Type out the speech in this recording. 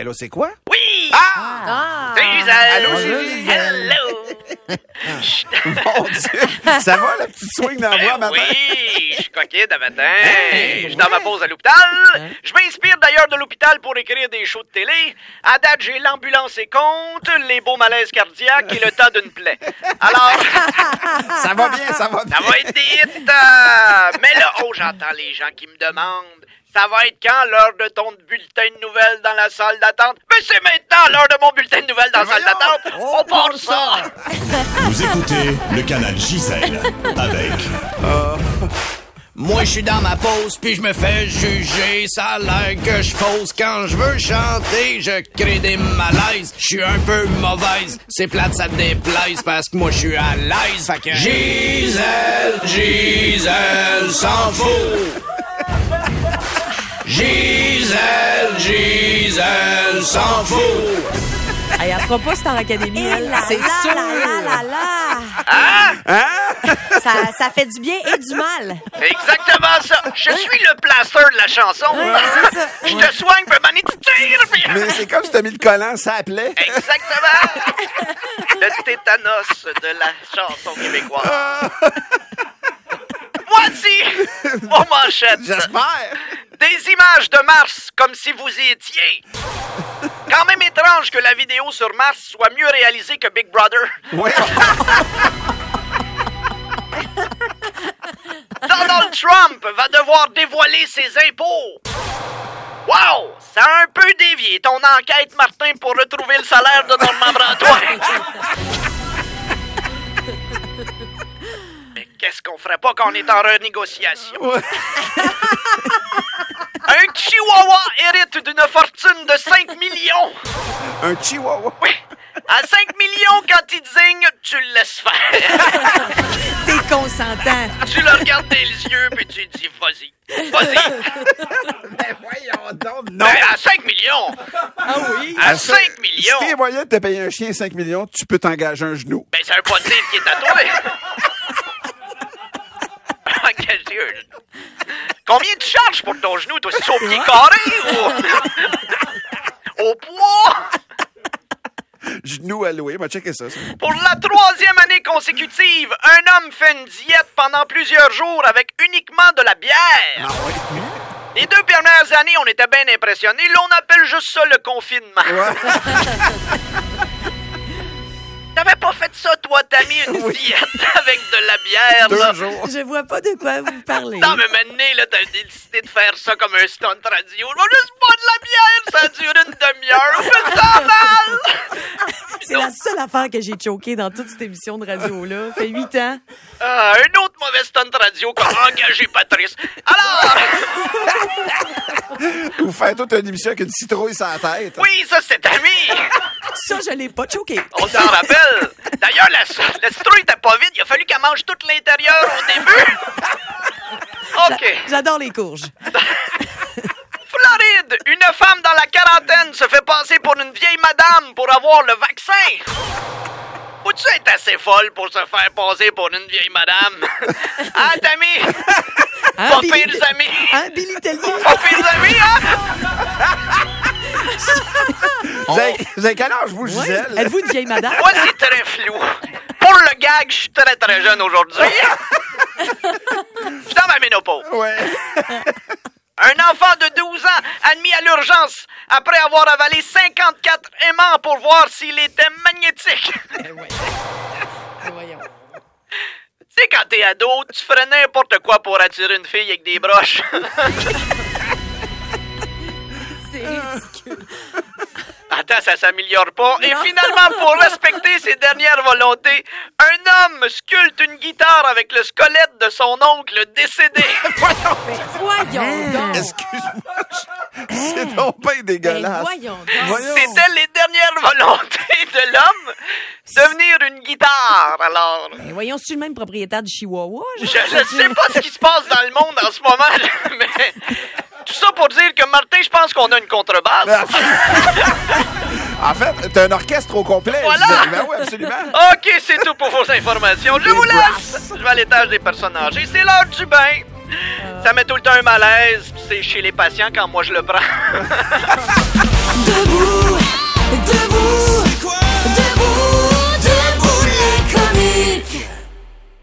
Allô, c'est quoi? Oui! Ah! C'est Gisèle! Allô, Gisèle! Hello! Mon Dieu! Ça va, la petite swing dans la voix, matin? Oui, je suis coquine à matin. Je suis dans ma pause à l'hôpital. Je m'inspire d'ailleurs de l'hôpital pour écrire des shows de télé. À date, j'ai l'ambulance et compte, les beaux malaises cardiaques et le temps d'une plaie. Alors... Ça va bien, ça va bien. Ça va être des hits. Mais là, j'entends les gens qui me demandent. Ça va être quand l'heure de ton bulletin de nouvelles dans la salle d'attente? Mais c'est maintenant l'heure de mon bulletin de nouvelles dans la salle d'attente. On part ça. Vous écoutez le canal Gisèle avec... Moi, je suis dans ma pause, puis je me fais juger. Ça a l'air que je fausse. Quand je veux chanter, je crée des malaises. Je suis un peu mauvaise. C'est plate, ça te déplaise, parce que moi, je suis à l'aise. Fait que Gisèle s'en fout. Gisèle s'en fout. Elle ne fera pas Star Academy, elle. C'est sûr. Ça fait du bien et du mal. Exactement ça. Je suis le plaster de la chanson. C'est ça. Je te soigne, puis m'en tire. Mais c'est comme si t'as mis le collant, ça appelait. Exactement. Le tétanos de la chanson québécoise. Voici vos manchettes. J'espère. Des images de Mars comme si vous y étiez. Quand même étrange que la vidéo sur Mars soit mieux réalisée que Big Brother. Oui. Donald Trump va devoir dévoiler ses impôts. Wow! Ça a un peu dévié ton enquête, Martin, pour retrouver le salaire de Normand Brantois. Mais qu'est-ce qu'on ferait pas quand on est en renégociation? Un chihuahua hérite d'une fortune de 5 millions. Un chihuahua. Oui. À 5 millions, quand il désigne, tu le laisses faire. T'es consentant. Tu le regardes dans les yeux, puis tu dis, vas-y. Vas-y. Ben voyons donc, non. Ben, à 5 millions. Ah oui? À 5 millions. Si t'es moyen de te payer un chien 5 millions, tu peux t'engager un genou. Ben, c'est un pas de livre qui est tatoué. Engagé un genou. Combien tu charges pour ton genou, toi? C'est au pied carré ou au poids? Genou alloué, va checker ça. Pour la 3e année consécutive, un homme fait une diète pendant plusieurs jours avec uniquement de la bière. Ah oui? Les 2 premières années, on était bien impressionnés. Là, on appelle juste ça le confinement. Ouais. T'avais pas fait ça, toi, t'as mis une diète avec de la bière, 2 là? jours. Je vois pas de quoi vous parlez. Non, mais maintenant, là, t'as décidé de faire ça comme un stunt radio. Je vais juste boire de la bière, ça dure une demi-heure. On fait ça mal! C'est la seule affaire que j'ai choquée dans toute cette émission de radio-là. Ça fait 8 ans. Un autre mauvais stunt radio comme engager Patrice. Alors... Vous faites toute une émission avec une citrouille sur la tête. Oui, ça, c'est ami. Ça, je l'ai pas choqué. On s'en rappelle. D'ailleurs, la citrouille était pas vide. Il a fallu qu'elle mange tout l'intérieur au début. OK. J'adore les courges. Floride, une femme dans la quarantaine se fait passer pour une vieille madame pour avoir le vaccin. Faut-tu être assez folle pour se faire passer pour une vieille madame? Hein, Tammy? Pas pires amis. Hein, Billy Tellier? Pas pires amis, hein? Vous avez quel âge, vous, Gisèle? Ouais. Êtes-vous une vieille madame? Moi, c'est très flou. Pour le gag, je suis très, très jeune aujourd'hui. Je suis dans ma ménopause. Ouais. Un enfant de 12 ans admis à l'urgence après avoir avalé 54 aimants pour voir s'il était magnétique. Voyons. Tu sais, quand t'es ado, tu ferais n'importe quoi pour attirer une fille avec des broches. C'est ridicule. Attends, ça s'améliore pas. Et finalement, pour respecter ses dernières volontés, un homme sculpte une guitare avec le squelette de son oncle décédé. Voyons donc. Excuse-moi. C'est donc bien dégueulasse. Voyons donc. Voyons. C'était les dernières volontés de l'homme. Devenir une guitare, alors. Ben voyons, c'est-tu le même propriétaire du Chihuahua? Je sais pas ce qui se passe dans le monde en ce moment, mais tout ça pour dire que, Martin, je pense qu'on a une contrebasse. En fait, t'as un orchestre au complet. Voilà. Gisèle. Ben oui, absolument. OK, c'est tout pour vos informations. Je vous laisse. Je vais à l'étage des personnes âgées. C'est l'heure du bain. Ça met tout le temps un malaise. C'est chez les patients quand moi je le prends.